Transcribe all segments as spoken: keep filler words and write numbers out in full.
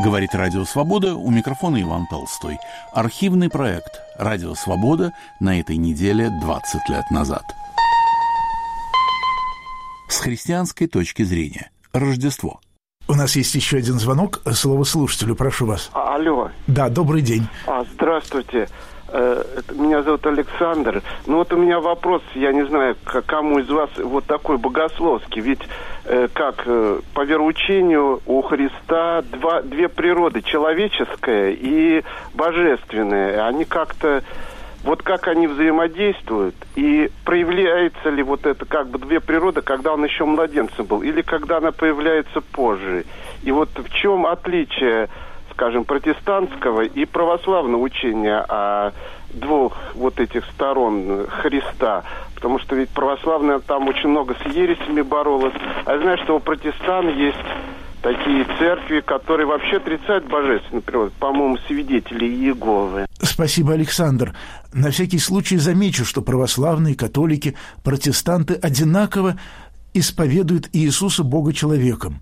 Говорит Радио Свобода, у микрофона Иван Толстой. Архивный проект «Радио Свобода» на этой неделе двадцать лет назад. С христианской точки зрения. Рождество. У нас есть еще один звонок. Слово слушателю, прошу вас. Алло. Да, добрый день. А, здравствуйте. Меня зовут Александр. Ну вот у меня вопрос, я не знаю, к кому из вас вот такой богословский. Ведь э, как э, по вероучению у Христа два, две природы, человеческая и божественная. Они как-то, вот как они взаимодействуют, и проявляется ли вот это как бы две природы, когда он еще младенцем был, или когда она появляется позже. И вот в чем отличие, скажем, протестантского и православного учения о двух вот этих сторон Христа. Потому что ведь православная там очень много с ересями боролась. А я знаю, что у протестантов есть такие церкви, которые вообще отрицают божественную природу. По-моему, свидетели Иеговы. Спасибо, Александр. На всякий случай замечу, что православные, католики, протестанты одинаково исповедуют Иисуса Бога человеком.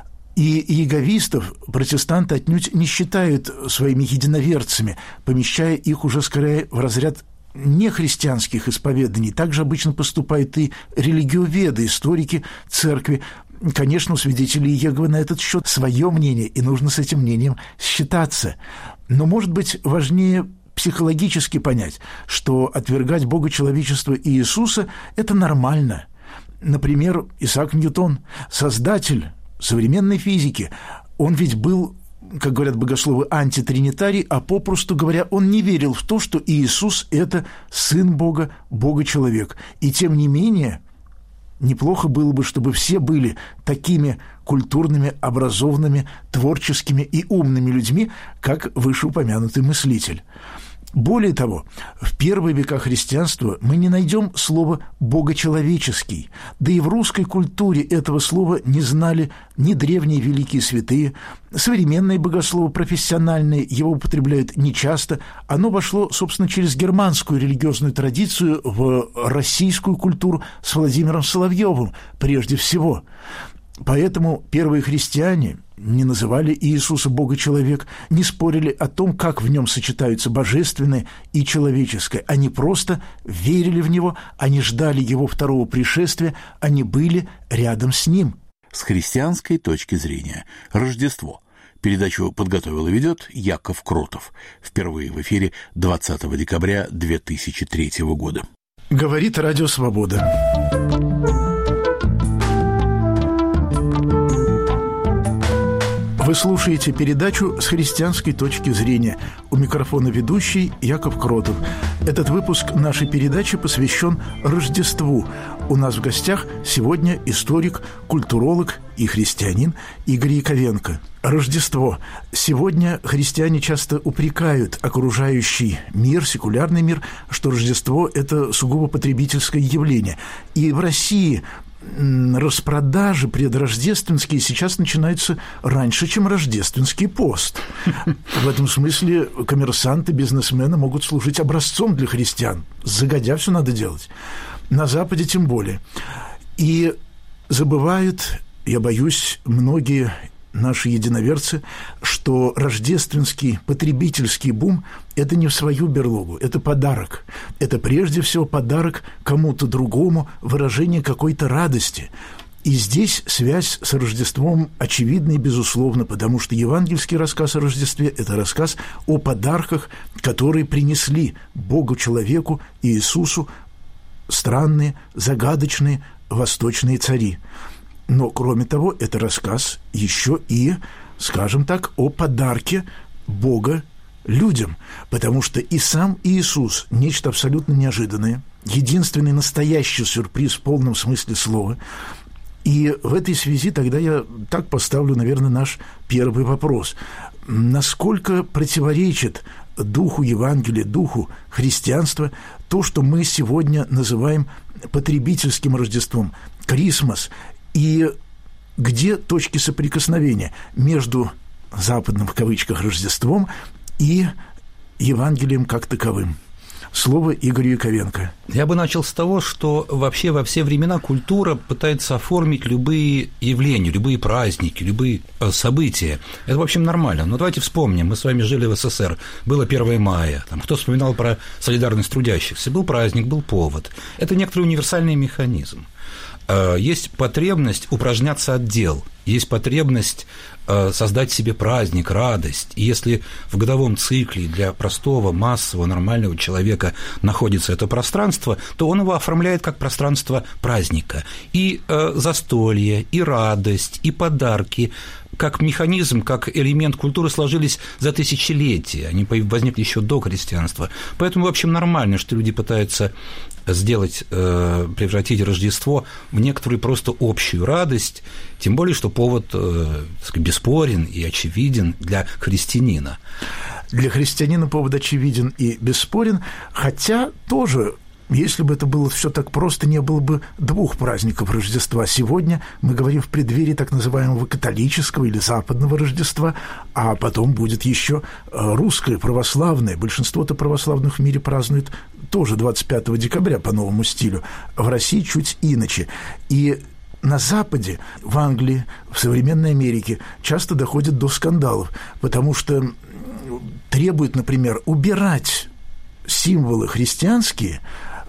И иеговистов протестанты отнюдь не считают своими единоверцами, помещая их уже скорее в разряд нехристианских исповеданий. Также обычно поступают и религиоведы, историки церкви. Конечно, у свидетелей Иеговы на этот счет свое мнение, и нужно с этим мнением считаться. Но, может быть, важнее психологически понять, что отвергать Бога человечества и Иисуса – это нормально. Например, Исаак Ньютон, создатель современной физики, он ведь был, как говорят богословы, антитринитарий, а попросту говоря, он не верил в то, что Иисус – это Сын Бога, Бога-человек. И тем не менее, неплохо было бы, чтобы все были такими культурными, образованными, творческими и умными людьми, как вышеупомянутый мыслитель. Более того, в первые века христианства мы не найдем слова «богочеловеческий», да и в русской культуре этого слова не знали ни древние великие святые, современные богословы профессиональные его употребляют нечасто, оно вошло, собственно, через германскую религиозную традицию в российскую культуру с Владимиром Соловьевым прежде всего. Поэтому первые христиане не называли Иисуса Бога-человек, не спорили о том, как в нем сочетаются божественное и человеческое. Они просто верили в него, они ждали его второго пришествия, они были рядом с ним. С христианской точки зрения. Рождество. Передачу подготовил и ведет Яков Кротов. Впервые в эфире двадцатого декабря две тысячи третьего года. Говорит Радио Свобода. Вы слушаете передачу «С христианской точки зрения». У микрофона ведущий Яков Кротов. Этот выпуск нашей передачи посвящен Рождеству. У нас в гостях сегодня историк, культуролог и христианин Игорь Яковенко. Рождество. Сегодня христиане часто упрекают окружающий мир, секулярный мир, что Рождество – это сугубо потребительское явление. И в России распродажи предрождественские сейчас начинаются раньше, чем рождественский пост. В этом смысле коммерсанты, бизнесмены могут служить образцом для христиан. Загодя все надо делать. На Западе тем более. И забывают, я боюсь, многие наши единоверцы, что рождественский потребительский бум – это не в свою берлогу, это подарок. Это прежде всего подарок кому-то другому, выражение какой-то радости. И здесь связь с Рождеством очевидна и безусловна, потому что евангельский рассказ о Рождестве – это рассказ о подарках, которые принесли Богу-человеку Иисусу странные, загадочные восточные цари. Но, кроме того, это рассказ еще и, скажем так, о подарке Бога людям, потому что и сам Иисус – нечто абсолютно неожиданное, единственный настоящий сюрприз в полном смысле слова. И в этой связи тогда я так поставлю, наверное, наш первый вопрос. Насколько противоречит духу Евангелия, духу христианства то, что мы сегодня называем потребительским Рождеством, Крисмас, и где точки соприкосновения между западным, в кавычках, Рождеством и Евангелием как таковым? Слово Игорю Яковенко. Я бы начал с того, что вообще во все времена культура пытается оформить любые явления, любые праздники, любые события. Это, в общем, нормально. Но давайте вспомним, мы с вами жили в СССР, было первое мая, там, кто вспоминал про солидарность трудящихся, был праздник, был повод. Это некоторый универсальный механизм. Есть потребность упражняться от дел, есть потребность создать себе праздник, радость. И если в годовом цикле для простого, массового, нормального человека находится это пространство, то он его оформляет как пространство праздника. И застолье, и радость, и подарки как механизм, как элемент культуры сложились за тысячелетия, они возникли еще до христианства. Поэтому, в общем, нормально, что люди пытаются сделать, превратить Рождество в некоторую просто общую радость, тем более, что повод, так сказать, бесспорен и очевиден для христианина. Для христианина повод очевиден и бесспорен, хотя тоже... Если бы это было все так просто, не было бы двух праздников Рождества. Сегодня мы говорим в преддверии так называемого католического или западного Рождества, а потом будет еще русское, православное. Большинство-то православных в мире празднует тоже двадцать пятого декабря по новому стилю. В России чуть иначе. И на Западе, в Англии, в современной Америке часто доходит до скандалов, потому что требуют, например, убирать символы христианские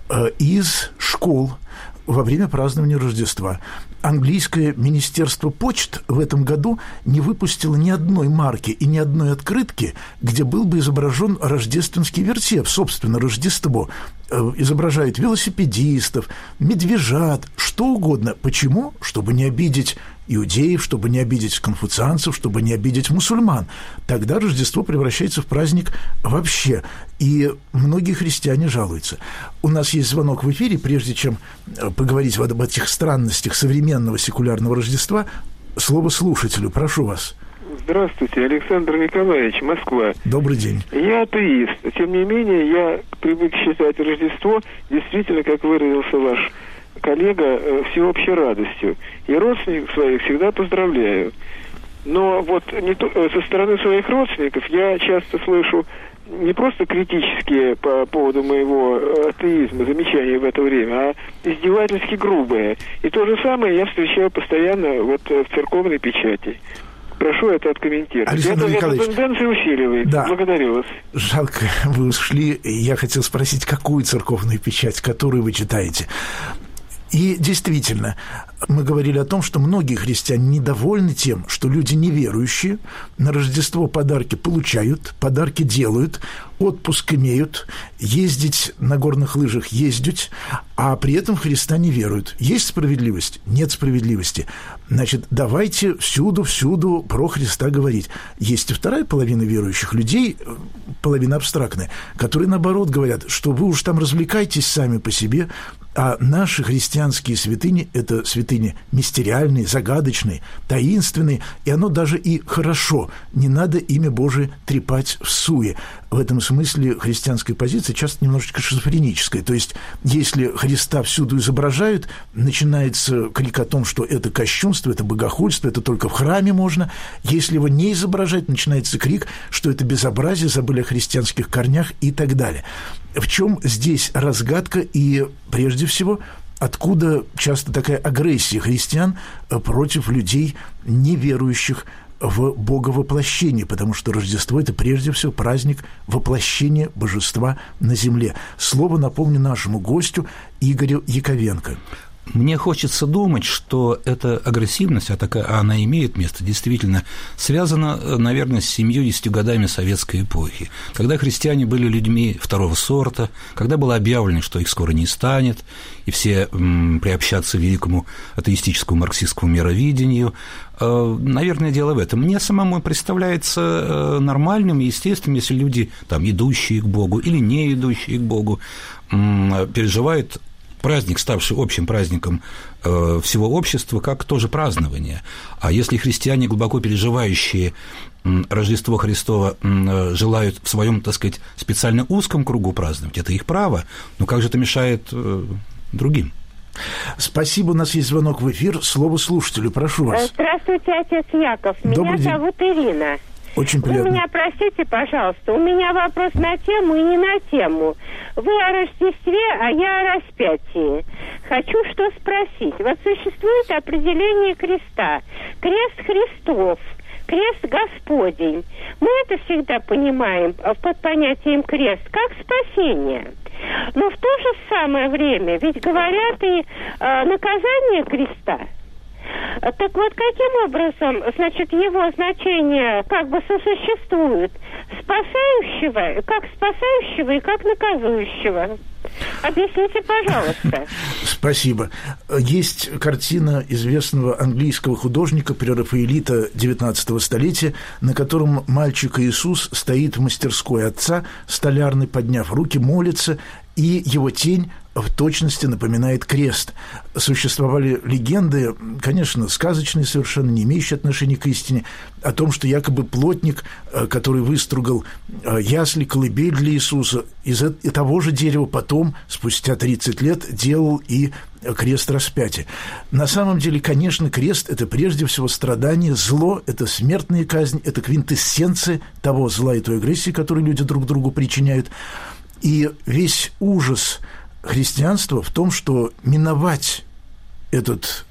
из школ во время празднования Рождества. Английское министерство почт в этом году не выпустило ни одной марки и ни одной открытки, где был бы изображен рождественский вертеп, собственно, Рождество. Изображают велосипедистов, медвежат, что угодно. Почему? Чтобы не обидеть иудеев, чтобы не обидеть конфуцианцев, чтобы не обидеть мусульман. Тогда Рождество превращается в праздник вообще. И многие христиане жалуются. У нас есть звонок в эфире. Прежде чем поговорить об этих странностях современного секулярного Рождества, слово слушателю. Прошу вас. Здравствуйте, Александр Николаевич, Москва. Добрый день. Я атеист. Тем не менее, я привык считать Рождество действительно, как выразился ваш коллега, всеобщей радостью. И родственников своих всегда поздравляю. Но вот не то, со стороны своих родственников я часто слышу не просто критические по поводу моего атеизма замечания в это время, а издевательски грубые. И то же самое я встречаю постоянно вот в церковной печати. Прошу это откомментировать. Александр это, Николаевич, эта тенденция усиливается. Да. Благодарю вас. Жалко, вы ушли. Я хотел спросить, какую церковную печать, которую вы читаете? И действительно, мы говорили о том, что многие христиане недовольны тем, что люди неверующие на Рождество подарки получают, подарки делают, отпуск имеют, ездить на горных лыжах ездить, а при этом в Христа не веруют. Есть справедливость? Нет справедливости. Значит, давайте всюду-всюду про Христа говорить. Есть и вторая половина верующих людей, половина абстрактная, которые, наоборот, говорят, что вы уж там развлекайтесь сами по себе, а наши христианские святыни – это святыни мистериальные, загадочные, таинственные, и оно даже и хорошо. Не надо имя Божие трепать в суе. В этом смысле христианская позиция часто немножечко шизофреническая. То есть, если Христа всюду изображают, начинается крик о том, что это кощунство, это богохульство, это только в храме можно. Если его не изображать, начинается крик, что это безобразие, забыли о христианских корнях и так далее. В чем здесь разгадка и, прежде всего, откуда часто такая агрессия христиан против людей, неверующих в Боговоплощение, потому что Рождество – это прежде всего праздник воплощения Божества на земле. Слово напомню нашему гостю Игорю Яковенко. Мне хочется думать, что эта агрессивность, а такая она имеет место, действительно связана, наверное, с семьюдесятью годами советской эпохи, когда христиане были людьми второго сорта, когда было объявлено, что их скоро не станет, и все м, приобщатся к великому атеистическому марксистскому мировидению. Наверное, дело в этом. Мне самому представляется нормальным и естественным, если люди, там, идущие к Богу или не идущие к Богу, м, переживают праздник, ставший общим праздником э, всего общества, как тоже празднование. А если христиане, глубоко переживающие э, Рождество Христово, э, желают в своем, так сказать, специально узком кругу праздновать, это их право, но как же это мешает э, другим? Спасибо, у нас есть звонок в эфир. Слово слушателю, прошу вас. Здравствуйте, отец Яков. Меня Добрый день. зовут Ирина. Очень приятно. Вы меня простите, пожалуйста, у меня вопрос на тему и не на тему. Вы о Рождестве, а я о распятии. Хочу что спросить. Вот существует определение креста. Крест Христов, крест Господень. Мы это всегда понимаем под понятием крест как спасение. Но в то же самое время ведь говорят и э, наказание креста. Так вот, каким образом, значит, его значение как бы сосуществует? Спасающего, как спасающего и как наказующего. Объясните, пожалуйста. Спасибо. Есть картина известного английского художника прерафаэлита девятнадцатого столетия, на котором мальчик Иисус стоит в мастерской отца, столярный, подняв руки, молится, и его тень в точности напоминает крест. Существовали легенды, конечно, сказочные совершенно, не имеющие отношения к истине, о том, что якобы плотник, который выстругал ясли, колыбель для Иисуса, из того же дерева потом, спустя тридцать лет, делал и крест распятия. На самом деле, конечно, крест – это прежде всего страдание, зло, это смертная казнь, это квинтэссенция того зла и той агрессии, которую люди друг другу причиняют. И весь ужас христианства в том, что миновать этот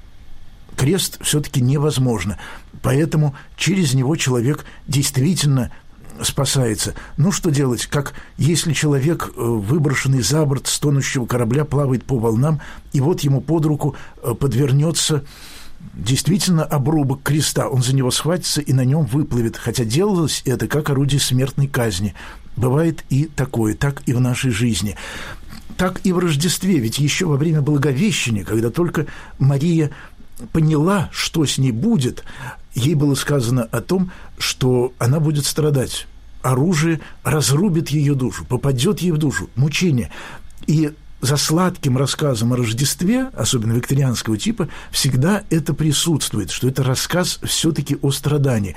крест все-таки невозможно. Поэтому через него человек действительно спасается. Ну, что делать? Как если человек, выброшенный за борт с тонущего корабля, плавает по волнам, и вот ему под руку подвернется действительно обрубок креста, он за него схватится и на нем выплывет, хотя делалось это как орудие смертной казни. Бывает и такое, так и в нашей жизни. Так и в Рождестве, ведь еще во время Благовещения, когда только Мария поняла, что с ней будет, ей было сказано о том, что она будет страдать. Оружие разрубит ее душу, попадет ей в душу, мучение. И за сладким рассказом о Рождестве, особенно викторианского типа, всегда это присутствует, что это рассказ все-таки о страдании.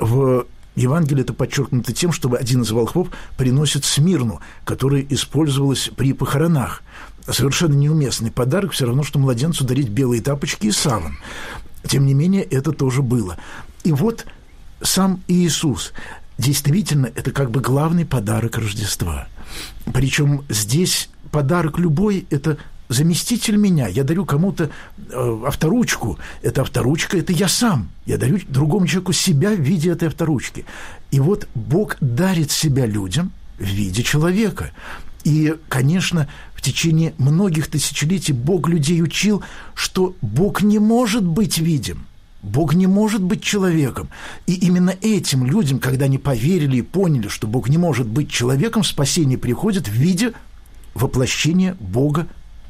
В Евангелие это подчеркнуто тем, что один из волхвов приносит смирну, которая использовалась при похоронах. Совершенно неуместный подарок, все равно, что младенцу дарить белые тапочки и саван. Тем не менее, это тоже было. И вот сам Иисус, действительно, это как бы главный подарок Рождества. Причем здесь подарок любой – это заместитель меня. Я дарю кому-то э, авторучку. Эта авторучка – это я сам. Я дарю другому человеку себя в виде этой авторучки. И вот Бог дарит себя людям в виде человека. И, конечно, в течение многих тысячелетий Бог людей учил, что Бог не может быть видим. Бог не может быть человеком. И именно этим людям, когда они поверили и поняли, что Бог не может быть человеком, спасение приходит в виде воплощения Бога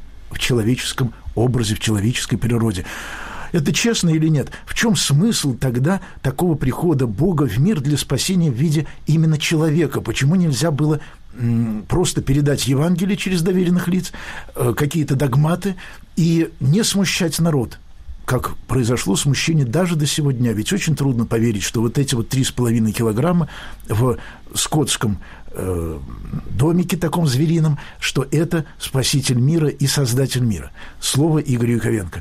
в человеческом образе, в человеческой природе. Это честно или нет? В чем смысл тогда такого прихода Бога в мир для спасения в виде именно человека? Почему нельзя было м, просто передать Евангелие через доверенных лиц, э, какие-то догматы и не смущать народ? Как произошло смущение даже до сего дня. Ведь очень трудно поверить, что вот эти вот три с половиной килограмма в скотском э, домике таком зверином, что это спаситель мира и создатель мира. Слово Игорю Яковенко.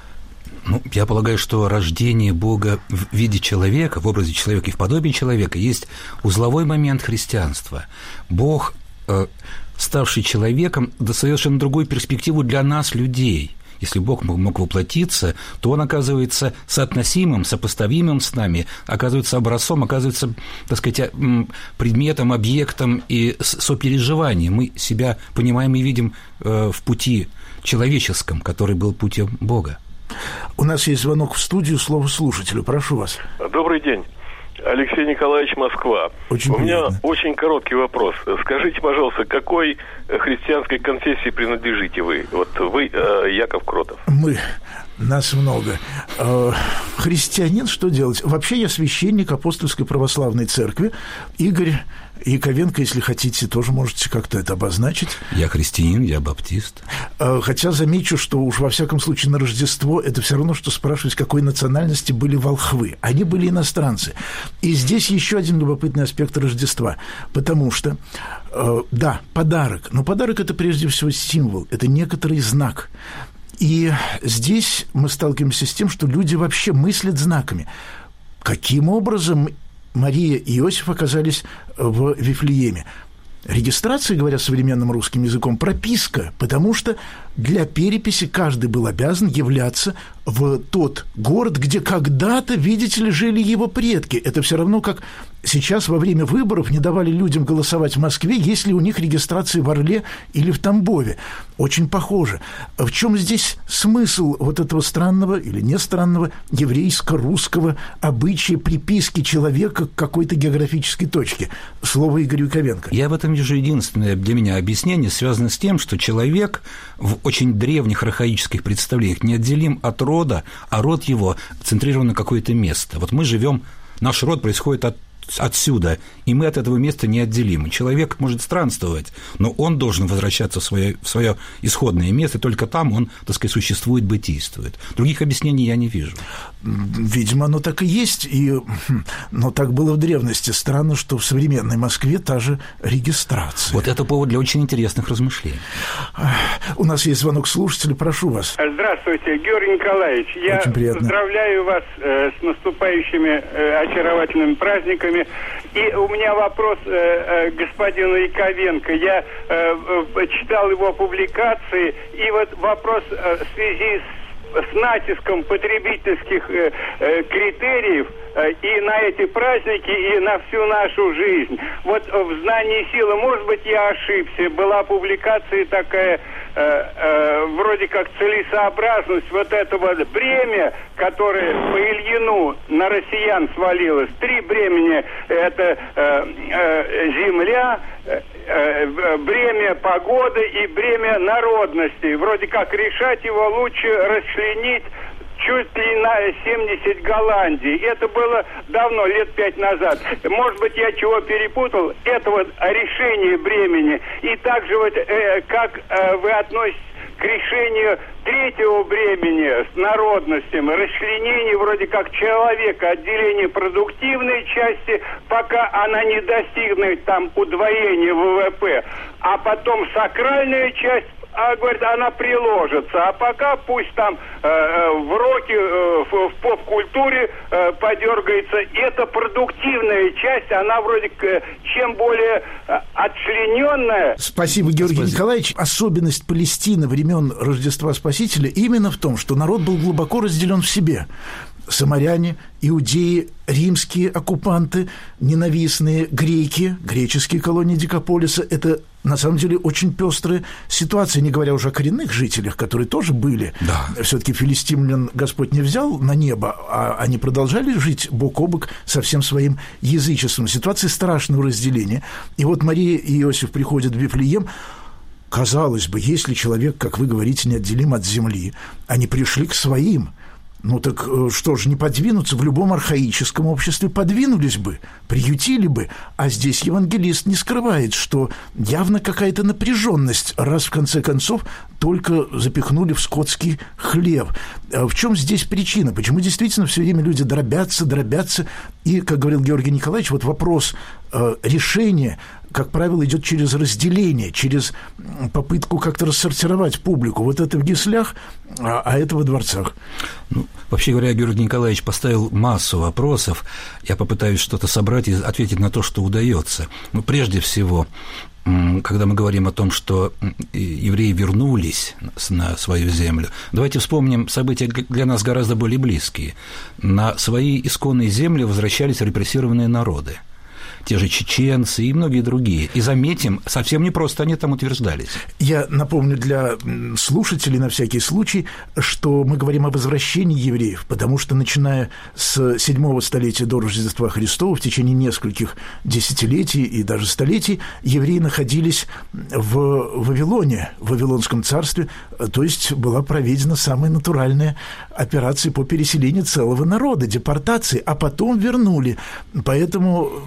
Ну, я полагаю, что рождение Бога в виде человека, в образе человека и в подобии человека есть узловой момент христианства. Бог, э, ставший человеком, дает совершенно другую перспективу для нас, людей. Если Бог мог воплотиться, то Он оказывается соотносимым, сопоставимым с нами, оказывается образцом, оказывается, так сказать, предметом, объектом и сопереживанием. Мы себя понимаем и видим в пути человеческом, который был путем Бога. У нас есть звонок в студию, слово слушателю. Прошу вас. Добрый день. Алексей Николаевич, Москва. Очень У меня приятно. очень короткий вопрос. Скажите, пожалуйста, какой христианской конфессии принадлежите вы? Вот вы, э, Яков Кротов. Мы. Нас много. Э, христианин, что делать? Вообще я священник Апостольской православной церкви. Игорь Яковенко, если хотите, тоже можете как-то это обозначить. Я христианин, я баптист. Хотя замечу, что уж во всяком случае на Рождество это все равно, что спрашивать, какой национальности были волхвы. Они были иностранцы. И здесь еще один любопытный аспект Рождества. Потому что, да, подарок. Но подарок – это прежде всего символ, это некоторый знак. И здесь мы сталкиваемся с тем, что люди вообще мыслят знаками. Каким образом Мария и Иосиф оказались в Вифлееме. Регистрация, говоря современным русским языком, прописка, потому что для переписи каждый был обязан являться в тот город, где когда-то, видите ли, жили его предки. Это все равно, как сейчас во время выборов не давали людям голосовать в Москве, если у них регистрация в Орле или в Тамбове. Очень похоже. В чем здесь смысл вот этого странного или не странного еврейско-русского обычая приписки человека к какой-то географической точке? Слово Игорю Яковенко. Я в этом вижу единственное для меня объяснение, связано с тем, что человек в очень древних архаических представлениях неотделим от рода, а род его центрирован на какое-то место. Вот мы живем, наш род происходит от отсюда, и мы от этого места неотделимы. Человек может странствовать, но он должен возвращаться в свое, в свое исходное место, и только там он, так сказать, существует, бытийствует. Других объяснений я не вижу. Видимо, оно так и есть, и... но так было в древности. Странно, что в современной Москве та же регистрация. Вот это повод для очень интересных размышлений. У нас есть звонок слушателя, прошу вас. Здравствуйте, Георгий Николаевич. Я поздравляю вас э, с наступающими э, очаровательными праздниками. И у меня вопрос э, э, господину Яковенко. Я э, э, читал его публикации, и вот вопрос э, в связи с, с натиском потребительских э, э, критериев э, и на эти праздники, и на всю нашу жизнь. Вот в «Знании силы», может быть, я ошибся, была публикация такая, э, э, вроде как целесообразность вот этого бремя, которое по Ильину на россиян свалилось. Три бремени – это э, э, земля, э, э, бремя погоды и бремя народности. Вроде как решать его лучше расчленить чуть ли на семьдесят Голландий. Это было давно, лет пять назад. Может быть, я чего перепутал. Это вот решение бремени. И также вот э, как э, вы относитесь к решению третьего бремени с народностями, расчленение вроде как человека, отделение продуктивной части, пока она не достигнет там удвоения ВВП, а потом сакральная часть, а, говорит, она приложится. А пока пусть там э, в роке, э, в, в поп-культуре э, подергается. Это продуктивная часть, она вроде э, чем более э, отчлененная. Спасибо, Георгий Спасибо. Николаевич. Особенность Палестины времен Рождества Спасителя именно в том, что народ был глубоко разделен в себе. Самаряне, иудеи, римские оккупанты, ненавистные греки, греческие колонии Дикополиса – это на самом деле очень пестрая ситуация, не говоря уже о коренных жителях, которые тоже были. Да. Все-таки филистимлян Господь не взял на небо, а они продолжали жить бок о бок со всем своим язычеством. Ситуация страшного разделения. И вот Мария и Иосиф приходят в Вифлеем. Казалось бы, если человек, как вы говорите, неотделим от земли, они пришли к своим. Ну так что же, не подвинуться? В любом архаическом обществе подвинулись бы, приютили бы. А здесь евангелист не скрывает, что явно какая-то напряженность, раз в конце концов только запихнули в скотский хлев. В чем здесь причина? Почему действительно все время люди дробятся, дробятся? И, как говорил Георгий Николаевич, вот вопрос э, решения, как правило, идет через разделение, через попытку как-то рассортировать публику. Вот это в гислях, а, а это во дворцах. Ну, вообще говоря, Георгий Николаевич поставил массу вопросов. Я попытаюсь что-то собрать и ответить на то, что удается. Ну, прежде всего, когда мы говорим о том, что евреи вернулись на свою землю, давайте вспомним события для нас гораздо более близкие. На свои исконные земли возвращались репрессированные народы. Те же чеченцы и многие другие. И заметим, совсем непросто они там утверждались. Я напомню для слушателей на всякий случай, что мы говорим о возвращении евреев, потому что, начиная с седьмого столетия до Рождества Христова, в течение нескольких десятилетий и даже столетий, евреи находились в Вавилоне, в Вавилонском царстве, то есть была проведена самая натуральная операция по переселению целого народа, депортации, а потом вернули. Поэтому так все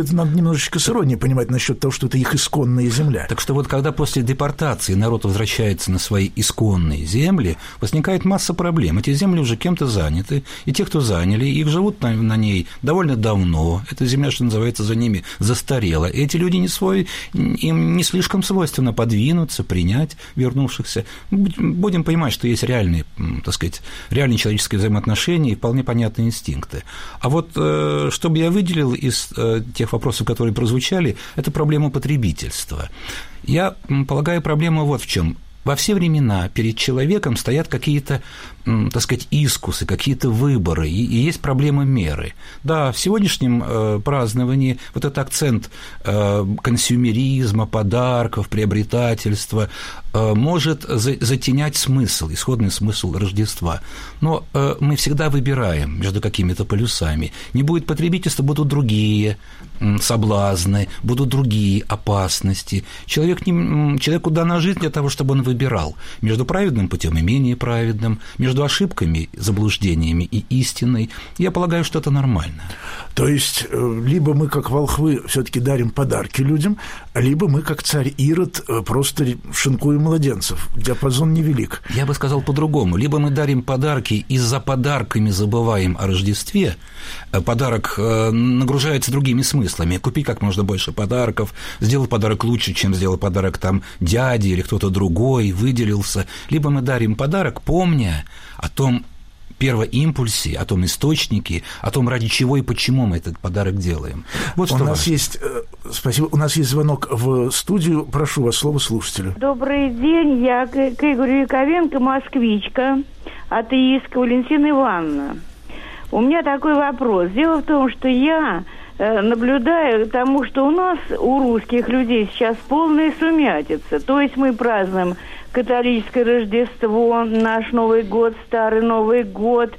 все это надо немножечко с иронией понимать насчет того, что это их исконная земля. Так что вот когда после депортации народ возвращается на свои исконные земли, возникает масса проблем. Эти земли уже кем-то заняты, и те, кто заняли, их живут на, на ней довольно давно. Эта земля, что называется, за ними застарела. И эти люди не свой, им не слишком свойственно подвинуться, принять вернувшихся. Будем понимать, что есть реальные, так сказать, реальные человеческие взаимоотношения и вполне понятные инстинкты. А вот что бы я выделил из тех вопросов, которые прозвучали, это проблема потребительства. Я полагаю, проблема вот в чем. Во все времена перед человеком стоят какие-то, так сказать, искусы, какие-то выборы, и, и есть проблема меры. Да, в сегодняшнем э, праздновании вот этот акцент э, консюмеризма, подарков, приобретательства э, может за, затенять смысл, исходный смысл Рождества. Но э, мы всегда выбираем между какими-то полюсами. Не будет потребительства, будут другие э, соблазны, будут другие опасности. Человек не, человеку дана жизнь для того, чтобы он выбирал между праведным путем и менее праведным, между ошибками, заблуждениями и истиной. Я полагаю, что это нормально. То есть, либо мы, как волхвы, все-таки дарим подарки людям, либо мы, как царь Ирод, просто шинкуем младенцев. Диапазон невелик. Я бы сказал по-другому. Либо мы дарим подарки и за подарками забываем о Рождестве. Подарок нагружается другими смыслами. Купить как можно больше подарков, сделать подарок лучше, чем сделал подарок там дяде или кто-то другой, выделился. Либо мы дарим подарок, помня о том первоимпульсе, о том источнике, о том, ради чего и почему мы этот подарок делаем. Вот у что нас важно. есть, спасибо, у нас есть звонок в студию. Прошу вас, слово слушателю. Добрый день, я к, к Игорю Яковенко, москвичка, атеистка Валентина Ивановна. У меня такой вопрос. Дело в том, что я наблюдаю тому, что у нас, у русских людей, сейчас полная сумятица. То есть мы празднуем католическое Рождество, наш Новый год, Старый Новый год,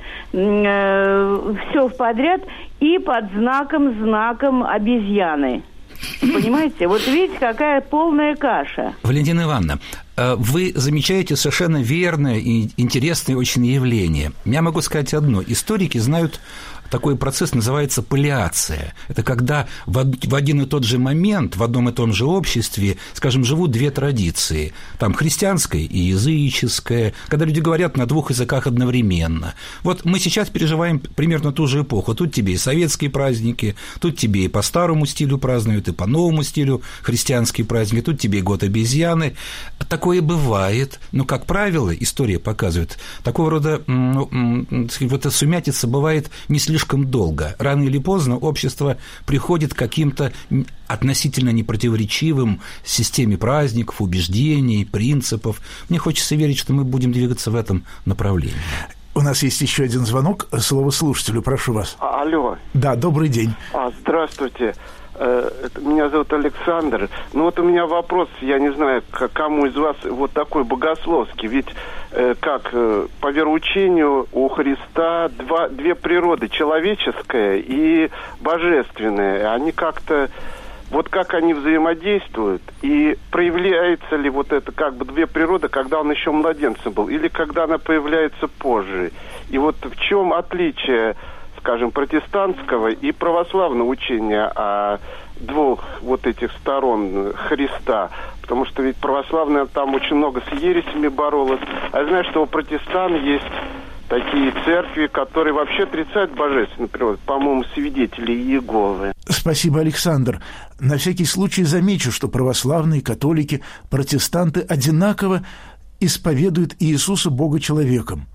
э, все подряд, и под знаком, знаком обезьяны. Понимаете? Вот видите, какая полная каша. Валентина Ивановна, вы замечаете совершенно верное и интересное очень явление. Я могу сказать одно. Историки знают такой процесс, называется паллиация. Это когда в один и тот же момент, в одном и том же обществе, скажем, живут две традиции. Там христианская и языческая, когда люди говорят на двух языках одновременно. Вот мы сейчас переживаем примерно ту же эпоху. Тут тебе и советские праздники, тут тебе и по старому стилю празднуют, и по новому стилю христианские праздники, тут тебе и год обезьяны. Такое бывает, но, как правило, история показывает, такого рода ну, вот эта сумятица бывает не слишком долго. Рано или поздно общество приходит к каким-то относительно непротиворечивым системе праздников, убеждений, принципов. Мне хочется верить, что мы будем двигаться в этом направлении. У нас есть еще один звонок. Слово слушателю, прошу вас. А, алло. Да, добрый день. А, здравствуйте. Меня зовут Александр. Ну вот у меня вопрос, я не знаю, к кому из вас вот такой богословский. Ведь э, как э, по вероучению у Христа два, две природы, человеческая и божественная. Они как-то, вот как они взаимодействуют, и проявляется ли вот это как бы две природы, когда он еще младенцем был, или когда она появляется позже. И вот в чем отличие, скажем, протестантского и православного учения о двух вот этих сторон Христа, потому что ведь православная там очень много с ересями боролась, а я знаю, что у протестантов есть такие церкви, которые вообще отрицают божественную природу, по-моему, свидетели Иеговы. Спасибо, Александр. На всякий случай замечу, что православные, католики, протестанты одинаково исповедуют Иисуса Бога-человеком.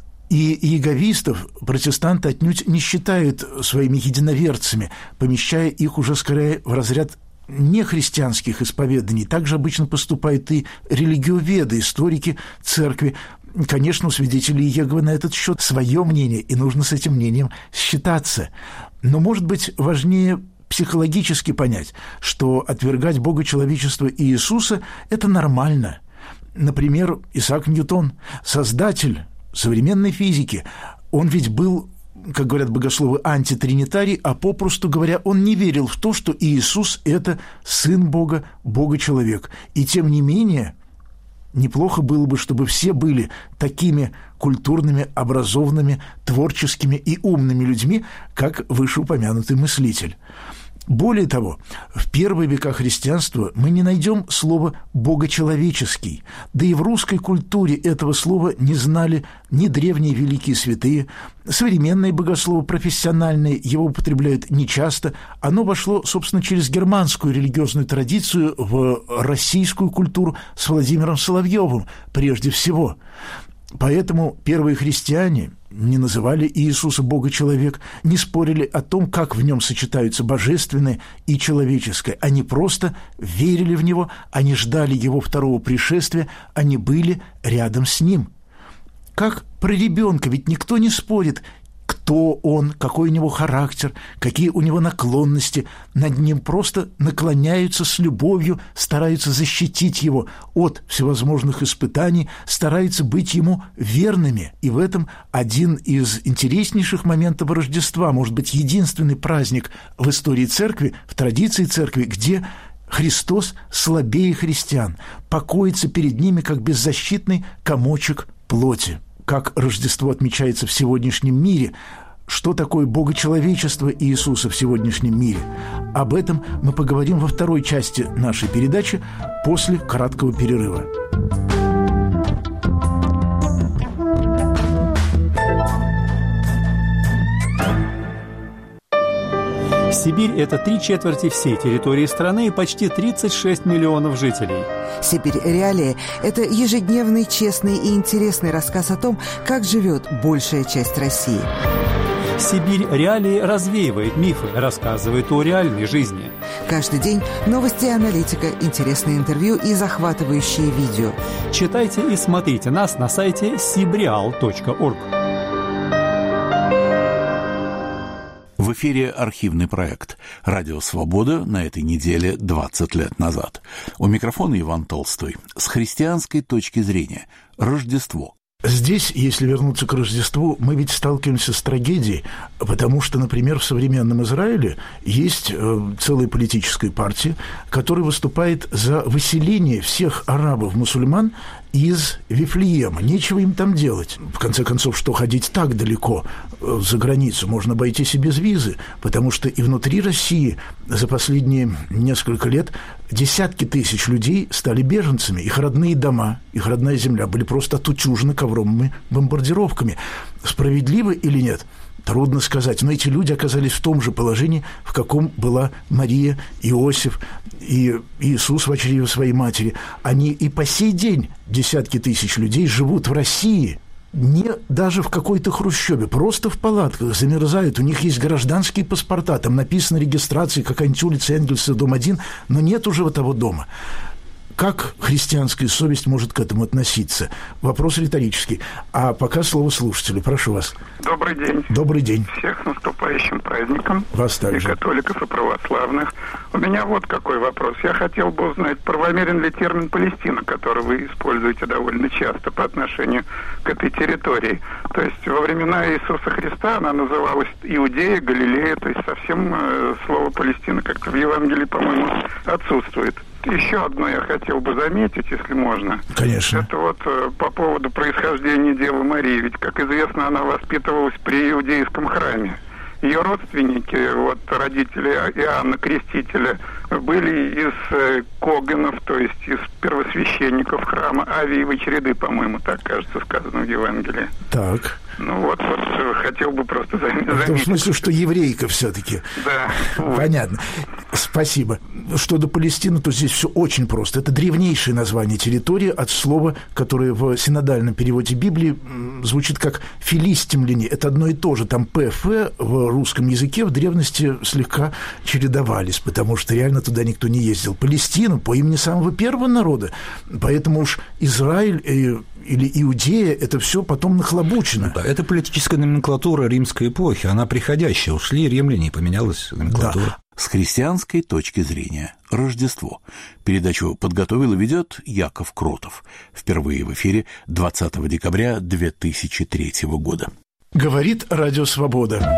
И иеговистов протестанты отнюдь не считают своими единоверцами, помещая их уже скорее в разряд нехристианских исповеданий. Так же обычно поступают и религиоведы, историки церкви. Конечно, у свидетелей Иеговы на этот счет свое мнение, и нужно с этим мнением считаться. Но, может быть, важнее психологически понять, что отвергать Бога, человечества и Иисуса – это нормально. Например, Исаак Ньютон, создатель современной физики, он ведь был, как говорят богословы, антитринитарий, а попросту говоря, он не верил в то, что Иисус – это Сын Бога, Бога-человек. И тем не менее, неплохо было бы, чтобы все были такими культурными, образованными, творческими и умными людьми, как вышеупомянутый мыслитель. Более того, в первые века христианства мы не найдем слова «богочеловеческий», да и в русской культуре этого слова не знали ни древние великие святые, современные богословы профессиональные его употребляют нечасто. Оно вошло, собственно, через германскую религиозную традицию в российскую культуру с Владимиром Соловьевым прежде всего. Поэтому первые христиане не называли Иисуса Бога-человек, не спорили о том, как в нем сочетаются божественное и человеческое. Они просто верили в него, они ждали его второго пришествия, они были рядом с ним. Как про ребенка, ведь никто не спорит, кто он, какой у него характер, какие у него наклонности. Над ним просто наклоняются с любовью, стараются защитить его от всевозможных испытаний, стараются быть ему верными. И в этом один из интереснейших моментов Рождества, может быть, единственный праздник в истории Церкви, в традиции Церкви, где Христос слабее христиан, покоится перед ними, как беззащитный комочек плоти. Как Рождество отмечается в сегодняшнем мире, что такое богочеловечество Иисуса в сегодняшнем мире. Об этом мы поговорим во второй части нашей передачи после краткого перерыва. Сибирь – это три четверти всей территории страны и почти тридцать шесть миллионов жителей. «Сибирь. Реалии» – это ежедневный, честный и интересный рассказ о том, как живет большая часть России. «Сибирь. Реалии» развеивает мифы, рассказывает о реальной жизни. Каждый день новости и аналитика, интересные интервью и захватывающие видео. Читайте и смотрите нас на сайте сибреал точка орг. В эфире архивный проект «Радио Свобода» на этой неделе двадцать лет назад. У микрофона Иван Толстой. С христианской точки зрения. Рождество. Здесь, если вернуться к Рождеству, мы ведь сталкиваемся с трагедией, потому что, например, в современном Израиле есть целая политическая партия, которая выступает за выселение всех арабов-мусульман из Вифлеема. Нечего им там делать. В конце концов, что ходить так далеко за границу? Можно обойтись и без визы, потому что и внутри России за последние несколько лет десятки тысяч людей стали беженцами. Их родные дома, их родная земля были просто отутюжены ковровыми бомбардировками. Справедливо или нет? Трудно сказать, но эти люди оказались в том же положении, в каком была Мария, Иосиф и Иисус в чреве своей матери. Они и по сей день, десятки тысяч людей, живут в России, не даже в какой-то хрущебе, просто в палатках, замерзают, у них есть гражданские паспорта, там написано регистрация, какая-нибудь улица Энгельса, дом один, но нет уже того дома. Как христианская совесть может к этому относиться? Вопрос риторический. А пока слово слушателю. Прошу вас. Добрый день. Добрый день. Всех с наступающим праздником. Вас также. И католиков, и православных. У меня вот какой вопрос. Я хотел бы узнать, правомерен ли термин «Палестина», который вы используете довольно часто по отношению к этой территории. То есть во времена Иисуса Христа она называлась Иудея, Галилея, то есть совсем э, слово «Палестина» как-то в Евангелии, по-моему, отсутствует. Еще одно я хотел бы заметить, если можно. Конечно. Это вот э, по поводу происхождения Девы Марии. Ведь, как известно, она воспитывалась при иудейском храме. Ее родственники, вот родители Иоанна Крестителя, были из э, когенов, то есть из первосвященников храма Авиевой череды, по-моему, так, кажется, сказано в Евангелии. Так. Ну вот, вот хотел бы просто заметить. В том смысле, что еврейка все-таки. Да. Понятно. Спасибо. Что до Палестины, то здесь все очень просто. Это древнейшее название территории от слова, которое в синодальном переводе Библии звучит как «филистимляне». Это одно и то же. Там «п», «ф» в русском языке в древности слегка чередовались, потому что реально туда никто не ездил. Палестина по имени самого первого народа. Поэтому уж Израиль и или Иудея, это все потом нахлобучено. Да, это политическая номенклатура римской эпохи, она приходящая. Ушли римляне, и поменялась номенклатура. Да. С христианской точки зрения. Рождество. Передачу подготовил и ведет Яков Кротов. Впервые в эфире двадцатого декабря две тысячи третьего года. Говорит Радио Свобода.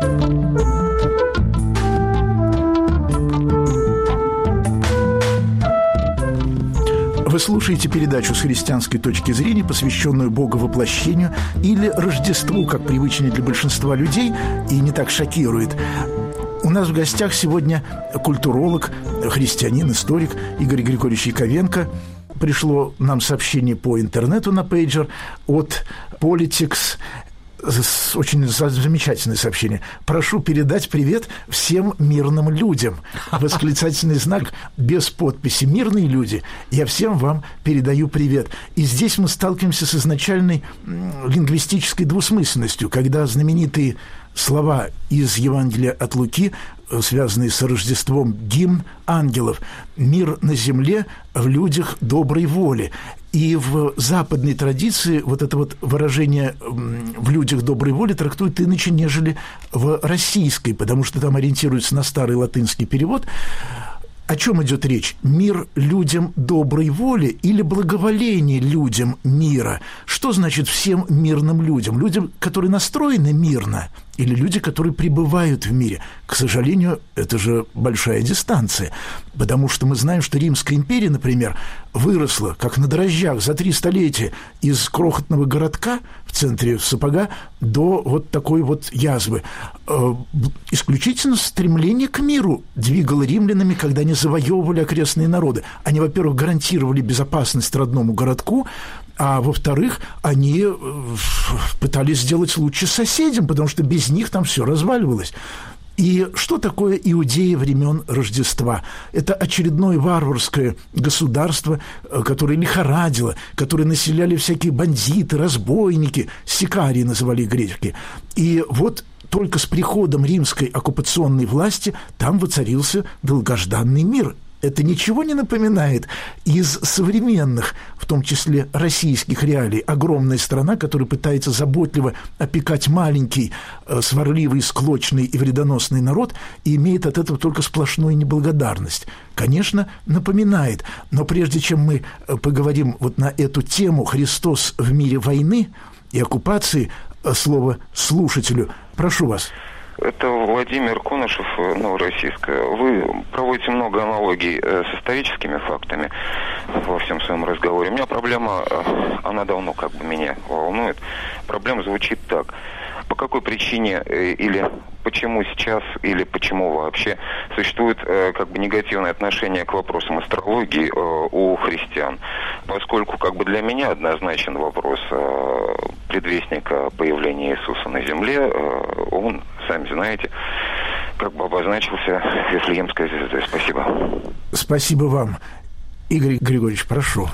Вы слушаете передачу «С христианской точки зрения», посвященную Боговоплощению или Рождеству, как привычнее для большинства людей, и не так шокирует. У нас в гостях сегодня культуролог, христианин, историк Игорь Григорьевич Яковенко. Пришло нам сообщение по интернету на пейджер от Politics. Очень замечательное сообщение. Прошу передать привет всем мирным людям. Восклицательный знак без подписи. Мирные люди, я всем вам передаю привет. И здесь мы сталкиваемся с изначальной лингвистической двусмысленностью, когда знаменитые слова из Евангелия от Луки, связанные с Рождеством, гимн ангелов, «Мир на земле в людях доброй воли». И в западной традиции вот это вот выражение «в людях доброй воли» трактуют иначе, нежели в российской, потому что там ориентируются на старый латынский перевод. О чем идет речь? Мир людям доброй воли или благоволение людям мира? Что значит всем мирным людям? Людям, которые настроены мирно, или люди, которые пребывают в мире? К сожалению, это же большая дистанция, потому что мы знаем, что Римская империя, например, выросла, как на дрожжах, за три столетия из крохотного городка в центре Сапога до вот такой вот язвы. Исключительно стремление к миру двигало римлянами, когда они завоевывали окрестные народы. Они, во-первых, гарантировали безопасность родному городку, а во-вторых, они пытались сделать лучше соседям, потому что без них там все разваливалось. И что такое Иудея времен Рождества? Это очередное варварское государство, которое лихорадило, которое населяли всякие бандиты, разбойники, сикарии называли греки. И вот только с приходом римской оккупационной власти там воцарился долгожданный мир. Это ничего не напоминает из современных, в том числе российских реалий. Огромная страна, которая пытается заботливо опекать маленький, сварливый, склочный и вредоносный народ, и имеет от этого только сплошную неблагодарность. Конечно, напоминает. Но прежде чем мы поговорим вот на эту тему «Христос в мире войны и оккупации», слово слушателю, прошу вас. Это Владимир Конышев, Новороссийская. Вы проводите много аналогий с историческими фактами во всем своем разговоре. У меня проблема, она давно как бы меня волнует. Проблема звучит так. По какой причине или почему сейчас, или почему вообще существует как бы негативное отношение к вопросам астрологии у христиан? Поскольку как бы для меня однозначен вопрос предвестника появления Иисуса на земле, он, сами знаете, как бы обозначился Вифлеемской звездой. Спасибо. Спасибо вам. Игорь Григорьевич, прошу.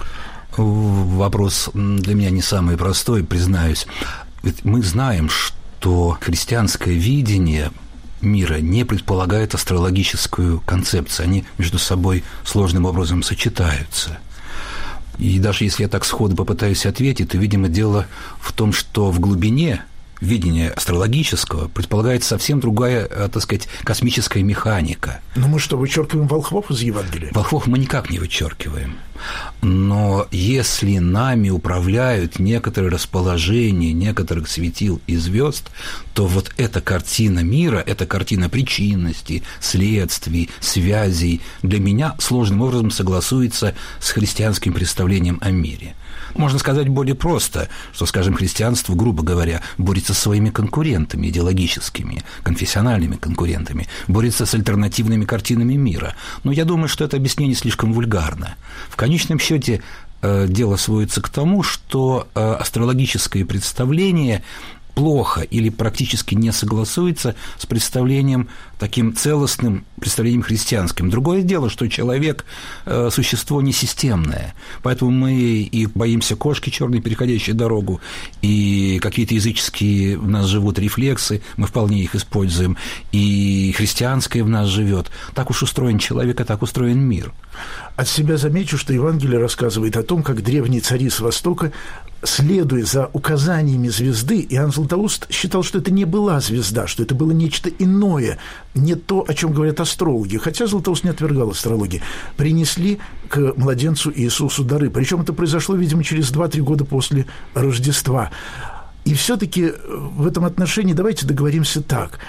Вопрос для меня не самый простой, признаюсь. Ведь мы знаем, что христианское видение мира не предполагает астрологическую концепцию. Они между собой сложным образом сочетаются. И даже если я так сходу попытаюсь ответить, то, видимо, дело в том, что в глубине видения астрологического предполагается совсем другая, так сказать, космическая механика. Но мы что, вычеркиваем волхвов из Евангелия? Волхвов мы никак не вычеркиваем. Но если нами управляют некоторые расположения некоторых светил и звезд, то вот эта картина мира, эта картина причинности, следствий, связей для меня сложным образом согласуется с христианским представлением о мире. Можно сказать более просто, что, скажем, христианство, грубо говоря, борется со своими конкурентами идеологическими, конфессиональными конкурентами, борется с альтернативными картинами мира. Но я думаю, что это объяснение слишком вульгарно. В конечном счете дело сводится к тому, что астрологическое представление плохо или практически не согласуется с представлением таким целостным, представлением христианским. Другое дело, что человек – существо несистемное, поэтому мы и боимся кошки черной, переходящей дорогу, и какие-то языческие в нас живут рефлексы, мы вполне их используем, и христианское в нас живет. Так уж устроен человек, и так устроен мир. От себя замечу, что Евангелие рассказывает о том, как древние цари с Востока, следуя за указаниями звезды, Иоанн Златоуст считал, что это не была звезда, что это было нечто иное, не то, о чем говорят астрологи, хотя Златоуст не отвергал астрологии, принесли к младенцу Иисусу дары. Причем это произошло, видимо, через два-три года после Рождества. И все-таки в этом отношении давайте договоримся так.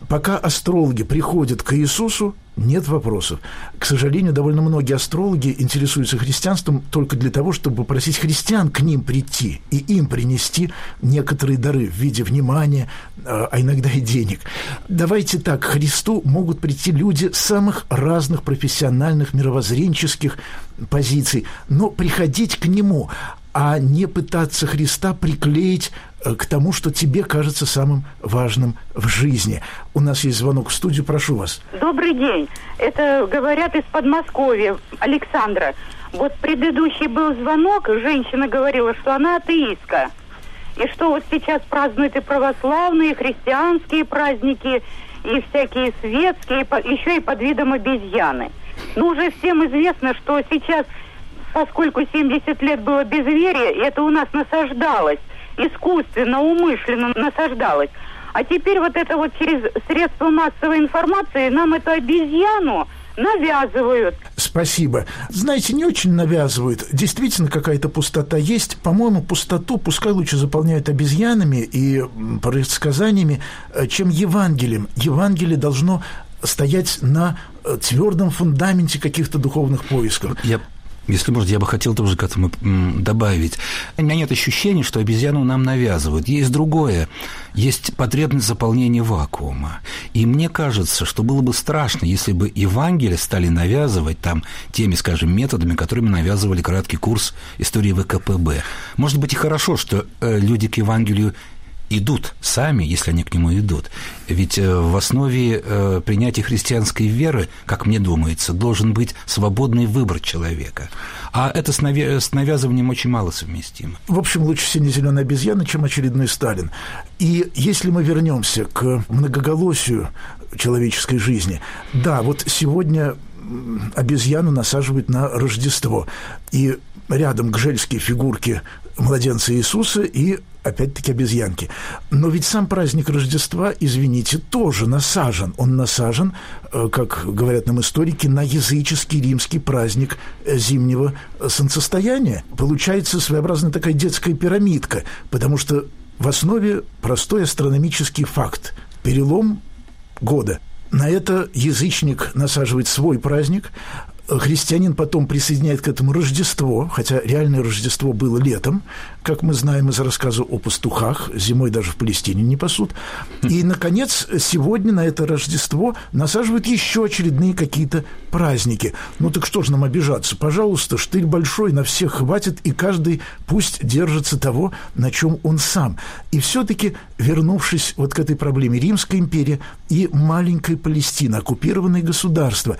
Пока астрологи приходят к Иисусу, нет вопросов. К сожалению, довольно многие астрологи интересуются христианством только для того, чтобы попросить христиан к ним прийти и им принести некоторые дары в виде внимания, а иногда и денег. Давайте так, к Христу могут прийти люди самых разных профессиональных, мировоззренческих позиций, но приходить к Нему, а не пытаться Христа приклеить к тому, что тебе кажется самым важным в жизни. У нас есть звонок в студию, прошу вас. Добрый день. Это говорят из Подмосковья, Александра. Вот предыдущий был звонок, женщина говорила, что она атеистка. И что вот сейчас празднуют и православные, и христианские праздники, и всякие светские, еще и под видом обезьяны. Ну, уже всем известно, что сейчас, поскольку семьдесят лет было безверия, это у нас насаждалось. Искусственно, умышленно насаждалось. А теперь вот это вот через средства массовой информации нам эту обезьяну навязывают. Спасибо. Знаете, не очень навязывают. Действительно, какая-то пустота есть. По-моему, пустоту пускай лучше заполняют обезьянами и предсказаниями, чем Евангелием. Евангелие должно стоять на твердом фундаменте каких-то духовных поисков. Я... Если можно, я бы хотел тоже к этому добавить. У меня нет ощущения, что обезьяну нам навязывают. Есть другое. Есть потребность заполнения вакуума. И мне кажется, что было бы страшно, если бы Евангелие стали навязывать там теми, скажем, методами, которыми навязывали краткий курс истории ВКПБ. Может быть, и хорошо, что люди к Евангелию идут сами, если они к нему идут. Ведь в основе э, принятия христианской веры, как мне думается, должен быть свободный выбор человека. А это с, навя- с навязыванием очень мало совместимо. В общем, лучше сине-зеленая обезьяна, чем очередной Сталин. И если мы вернемся к многоголосию человеческой жизни, да, вот сегодня обезьяну насаживают на Рождество. И рядом гжельские фигурки младенца Иисуса и, опять-таки, обезьянки. Но ведь сам праздник Рождества, извините, тоже насажен. Он насажен, как говорят нам историки, на языческий римский праздник зимнего солнцестояния. Получается своеобразная такая детская пирамидка, потому что в основе простой астрономический факт – перелом года. На это язычник насаживает свой праздник, христианин потом присоединяет к этому Рождество, хотя реальное Рождество было летом, как мы знаем из рассказа о пастухах, зимой даже в Палестине не пасут. И, наконец, сегодня на это Рождество насаживают еще очередные какие-то праздники. Ну так что же нам обижаться? Пожалуйста, штырь большой, на всех хватит, и каждый пусть держится того, на чем он сам. И все-таки, вернувшись вот к этой проблеме, Римская империя и маленькая Палестина, оккупированные государства,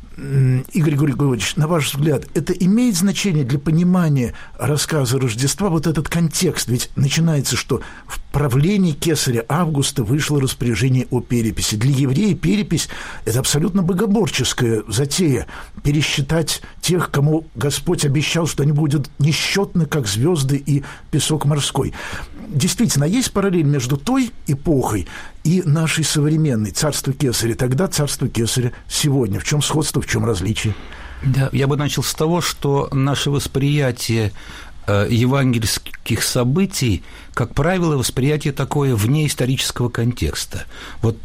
Игорь Григорьевич, на ваш взгляд, это имеет значение для понимания рассказа Рождества, вот этот контекст? Ведь начинается, что в правлении кесаря Августа вышло распоряжение о переписи. Для еврея перепись – это абсолютно богоборческая затея. Пересчитать тех, кому Господь обещал, что они будут несчетны, как звезды и песок морской. Действительно, есть параллель между той эпохой и нашей современной, царство Кесаря тогда, царство Кесаря сегодня. В чем сходство, в чем различие? Да, я бы начал с того, что наше восприятие э, евангельских событий, как правило, восприятие такое вне исторического контекста. Вот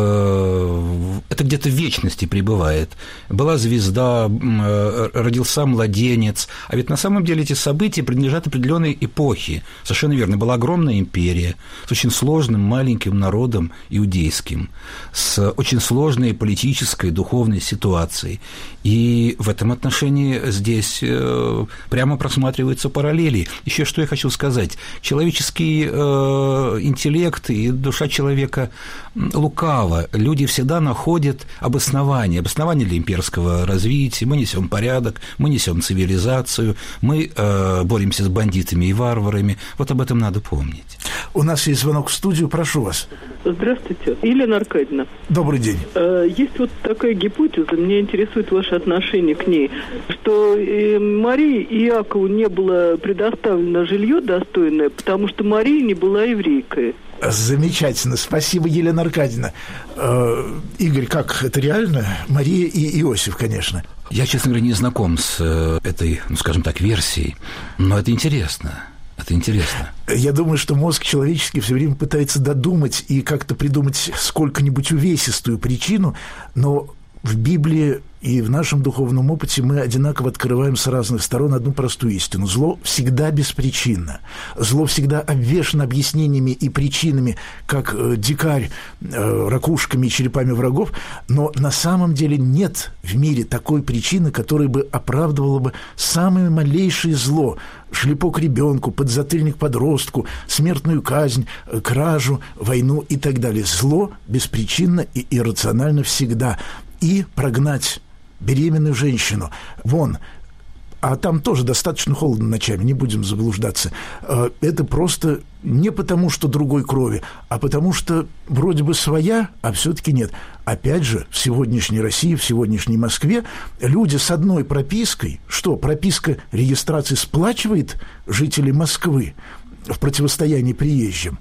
э, это где-то в вечности пребывает. Была звезда, э, родился младенец. А ведь на самом деле эти события принадлежат определенной эпохе. Совершенно верно. Была огромная империя с очень сложным маленьким народом иудейским, с очень сложной политической, духовной ситуацией. И в этом отношении здесь э, прямо просматриваются параллели. Еще что я хочу сказать. Человеческий интеллект и душа человека лукава. Люди всегда находят обоснование. Обоснование для имперского развития. Мы несем порядок, мы несем цивилизацию, мы э, боремся с бандитами и варварами. Вот об этом надо помнить. У нас есть звонок в студию. Прошу вас. Здравствуйте. Елена Аркадьевна. Добрый день. Есть вот такая гипотеза, меня интересует ваше отношение к ней, что Марии и Иакову не было предоставлено жилье достойное, потому что Мария не была еврейкой. Замечательно. Спасибо, Елена Аркадьевна. Э, Игорь, как это реально? Мария и Иосиф, конечно. Я, честно говоря, не знаком с этой, ну, скажем так, версией, но это интересно. Это интересно. Я думаю, что мозг человеческий все время пытается додумать и как-то придумать сколько-нибудь увесистую причину, но в Библии и в нашем духовном опыте мы одинаково открываем с разных сторон одну простую истину. Зло всегда беспричинно. Зло всегда обвешано объяснениями и причинами, как э, дикарь э, ракушками и черепами врагов, но на самом деле нет в мире такой причины, которая бы оправдывала бы самое малейшее зло. Шлепок ребенку, подзатыльник подростку, смертную казнь, кражу, войну и так далее. Зло беспричинно и иррационально всегда. И прогнать беременную женщину вон, а там тоже достаточно холодно ночами, не будем заблуждаться, это просто не потому, что другой крови, а потому что вроде бы своя, а все-таки нет. Опять же, в сегодняшней России, в сегодняшней Москве люди с одной пропиской, что прописка регистрации сплачивает жителей Москвы в противостоянии приезжим?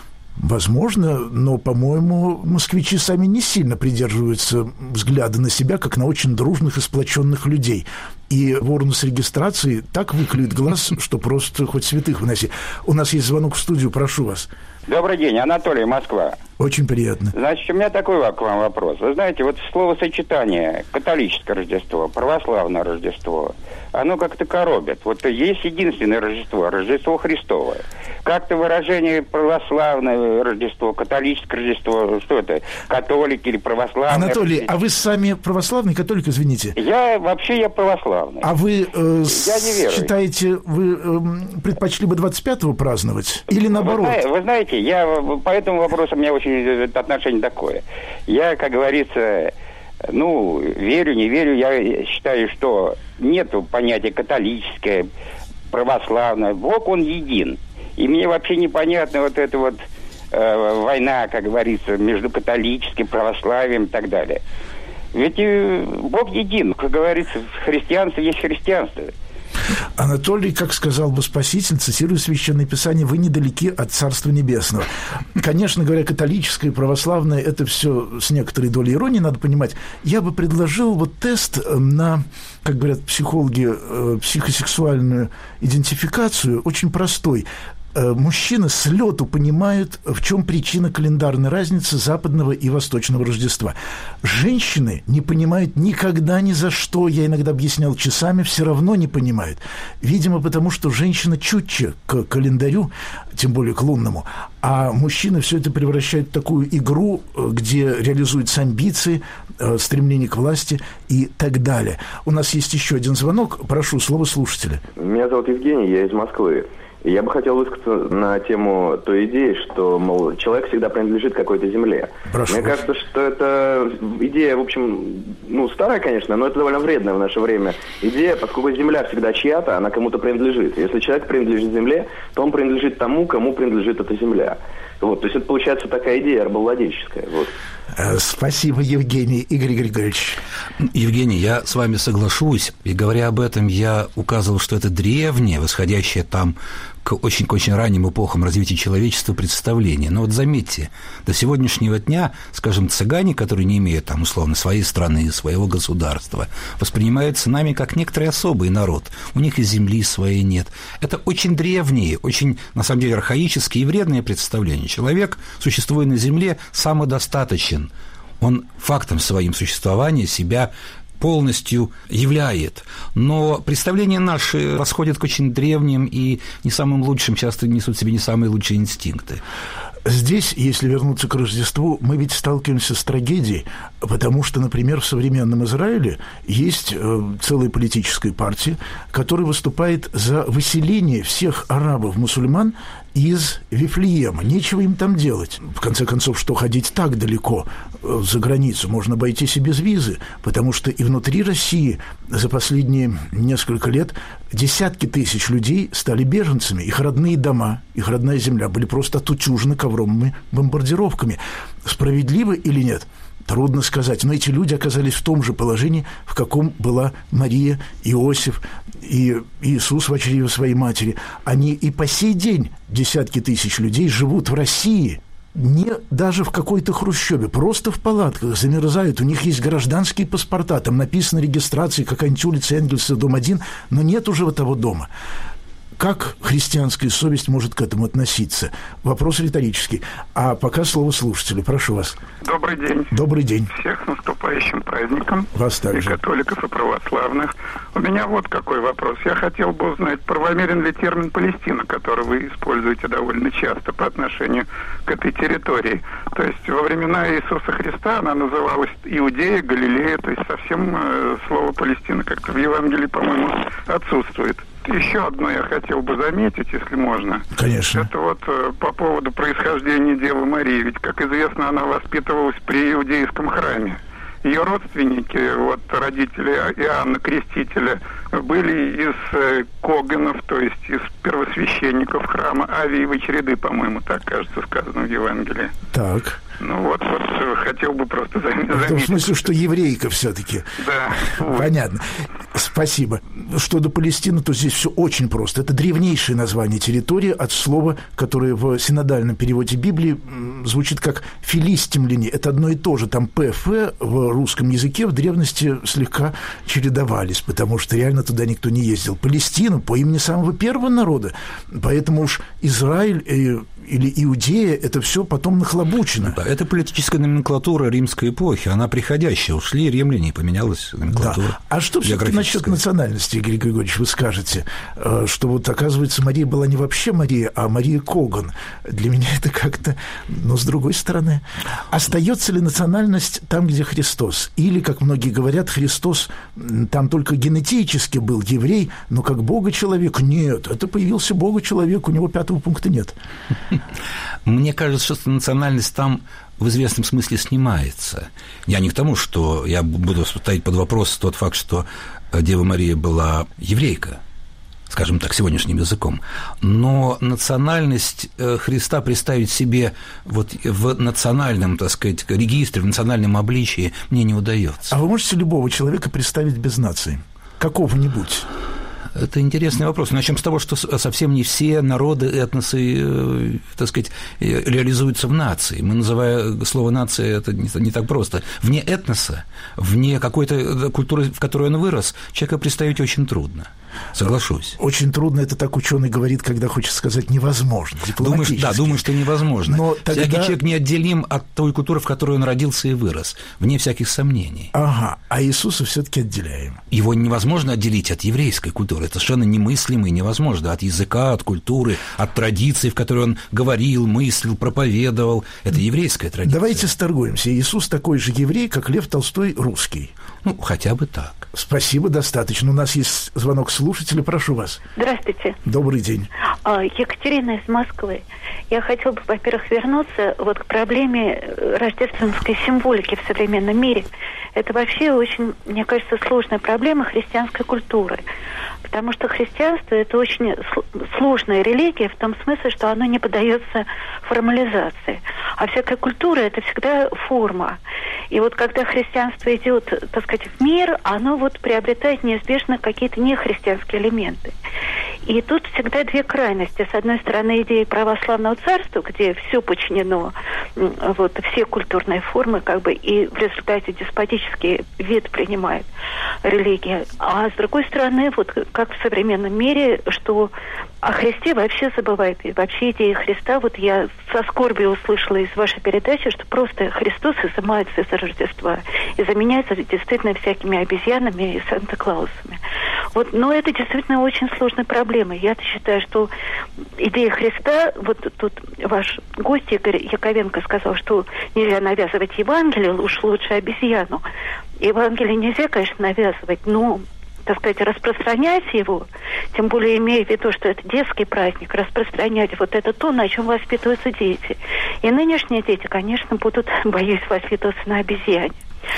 Возможно, но, по-моему, москвичи сами не сильно придерживаются взгляда на себя, как на очень дружных и сплоченных людей. И ворону с регистрацией так выклюет глаз, что просто хоть святых выноси. У нас есть звонок в студию, прошу вас. Добрый день, Анатолий, Москва. Очень приятно. Значит, у меня такой к вам вопрос. Вы знаете, вот словосочетание католическое Рождество, православное Рождество, оно как-то коробит. Вот есть единственное Рождество, Рождество Христово. Как-то выражение православное Рождество, католическое Рождество, что это, католики или православные? Анатолий, Рождество? А вы сами православный католик, извините? Я, вообще, я православный. А вы э, я не верую. Считаете, вы э, предпочли бы двадцать пятого праздновать? Или наоборот? Вы, вы знаете, я по этому вопросу у меня очень отношение такое. Я, как говорится, ну, верю, не верю, я считаю, что нету понятия католическое, православное. Бог, он един. И мне вообще непонятна вот эта вот э, война, как говорится, между католическим, православием и так далее. Ведь э, Бог един. Как говорится, христианство есть христианство. Анатолий, как сказал бы Спаситель, цитирую Священное Писание, вы недалеки от Царства Небесного. Конечно говоря, католическое и православное, это все с некоторой долей иронии, надо понимать. Я бы предложил вот тест на, как говорят психологи, психосексуальную идентификацию, очень простой. Мужчины с лету понимают, в чем причина календарной разницы западного и восточного Рождества. Женщины не понимают никогда ни за что, я иногда объяснял часами, все равно не понимают. Видимо, потому что женщина чутче к календарю, тем более к лунному, а мужчины все это превращают в такую игру, где реализуются амбиции, стремление к власти и так далее. У нас есть еще один звонок. Прошу, слово слушателя. Меня зовут Евгений, я из Москвы. Я бы хотел высказаться на тему той идеи, что, мол, человек всегда принадлежит какой-то земле. Прошу. Мне кажется, что это идея, в общем, ну, старая, конечно, но это довольно вредная в наше время идея, поскольку земля всегда чья-то, она кому-то принадлежит. Если человек принадлежит земле, то он принадлежит тому, кому принадлежит эта земля. Вот, то есть это получается такая идея рабовладельческая. Вот. Спасибо, Евгений. Игорь Григорьевич. Евгений, я с вами соглашусь. И говоря об этом, я указывал, что это древнее, восходящее там к очень, к очень ранним эпохам развития человечества представление. Но вот заметьте, до сегодняшнего дня, скажем, цыгане, которые не имеют там условно своей страны, своего государства, воспринимаются нами как некоторый особый народ. У них и земли своей нет. Это очень древние, очень, на самом деле, архаические и вредные представления. Человек, существуя на земле, самодостаточен. Он фактом своим существования себя полностью являет. Но представления наши расходят к очень древним и не самым лучшим, часто несут в себе не самые лучшие инстинкты. Здесь, если вернуться к Рождеству, мы ведь сталкиваемся с трагедией, потому что, например, в современном Израиле есть целая политическая партия, которая выступает за выселение всех арабов-мусульман из Вифлеема. Нечего им там делать. В конце концов, что ходить так далеко за границу? Можно обойтись и без визы, потому что и внутри России за последние несколько лет десятки тысяч людей стали беженцами. Их родные дома, их родная земля были просто отутюжены ковровыми бомбардировками. Справедливо или нет? Трудно сказать, но эти люди оказались в том же положении, в каком была Мария, Иосиф и Иисус в чреве своей матери. Они и по сей день, десятки тысяч людей, живут в России, не даже в какой-то хрущебе, просто в палатках, замерзают. У них есть гражданские паспорта, там написано регистрация, какая-нибудь улица Энгельса, дом один, но нет уже того дома. как христианская совесть может к этому относиться? Вопрос риторический. А пока слово слушателю. Прошу вас. Добрый день. Добрый день. Всех с наступающим праздником. Вас также. И католиков, и православных. У меня вот какой вопрос. Я хотел бы узнать, правомерен ли термин «Палестина», который вы используете довольно часто по отношению к этой территории. То есть во времена Иисуса Христа она называлась Иудея, Галилея, то есть совсем э, слово «Палестина» как-то в Евангелии, по-моему, отсутствует. Еще одно я хотел бы заметить, если можно. Конечно. Это вот э, по поводу происхождения Девы Марии. Ведь, как известно, она воспитывалась при иудейском храме. Ее родственники, вот родители Иоанна Крестителя, были из э, коганов, то есть из первосвященников храма Авиевой череды, по-моему, так, кажется, сказано в Евангелии. Так. Ну вот, вот хотел бы просто заметить. В том смысле, что еврейка все-таки. Да. Понятно. Спасибо. Что до Палестины, то здесь все очень просто. Это древнейшее название территории от слова, которое в синодальном переводе Библии звучит как «филистимляне». Это одно и то же. Там «п», «ф» в русском языке в древности слегка чередовались, потому что реально туда никто не ездил. Палестина по имени самого первого народа. Поэтому уж Израиль и или Иудея, это все потом нахлобучено. Да, это политическая номенклатура римской эпохи, она приходящая. Ушли римляне, и поменялась номенклатура. Да. А что все-таки насчет национальности, Игорь Григорьевич, вы скажете, что вот, оказывается, Мария была не вообще Мария, а Мария Коган. Для меня это как-то, но с другой стороны. Остается ли национальность там, где Христос? Или, как многие говорят, Христос там только генетически был еврей, но как Бога-человек? Нет, это появился Бога-человек, у него пятого пункта нет. Мне кажется, что национальность там в известном смысле снимается. Я не к тому, что я буду ставить под вопрос тот факт, что Дева Мария была еврейка, скажем так, сегодняшним языком. Но национальность Христа представить себе вот в национальном, так сказать, регистре, в национальном обличии мне не удается. А вы можете любого человека представить без нации? Какого-нибудь? Это интересный вопрос. Начнем с того, что совсем не все народы, этносы, так сказать, реализуются в нации. Мы, называя слово «нация», это не так просто. Вне этноса, вне какой-то культуры, в которой он вырос, человека представить очень трудно. Соглашусь. Очень трудно, это так ученый говорит, когда хочет сказать невозможно. Думаешь, да, думаю, что невозможно. Но тогда... Всякий человек неотделим от той культуры, в которой он родился и вырос, вне всяких сомнений. Ага, а Иисуса все-таки отделяем. Его невозможно отделить от еврейской культуры. Это совершенно немыслимо и невозможно. От языка, от культуры, от традиции, в которой он говорил, мыслил, проповедовал. Это еврейская традиция. Давайте сторгуемся. Иисус такой же еврей, как Лев Толстой русский. Ну, хотя бы так. Спасибо, достаточно. У нас есть звонок слушателя. Прошу вас. Здравствуйте. Добрый день. Екатерина из Москвы. Я хотела бы, во-первых, вернуться вот к проблеме рождественской символики в современном мире. Это вообще очень, мне кажется, сложная проблема христианской культуры. Потому что христианство – это очень сложная религия в том смысле, что оно не поддается формализации. А всякая культура – это всегда форма. И вот когда христианство идет, так сказать, в мир, оно вот приобретает неизбежно какие-то нехристианские элементы. И тут всегда две крайности. С одной стороны, идея православного царства, где все подчинено, вот, все культурные формы, как бы, и в результате деспотический вид принимает религия. А с другой стороны, вот как в современном мире, что о Христе вообще забывают. И вообще идея Христа, вот я со скорбью услышала из вашей передачи, что просто Христос изымается из Рождества и заменяется действительно всякими обезьянами и Санта-Клаусами. Вот, но это действительно очень сложная проблема. Я считаю, что идея Христа, вот тут ваш гость Игорь Яковенко сказал, что нельзя навязывать Евангелие, уж лучше обезьяну. Евангелие нельзя, конечно, навязывать, но, так сказать, распространять его, тем более имея в виду, что это детский праздник, распространять вот это то, на чем воспитываются дети. И нынешние дети, конечно, будут, боюсь, воспитываться на обезьяне.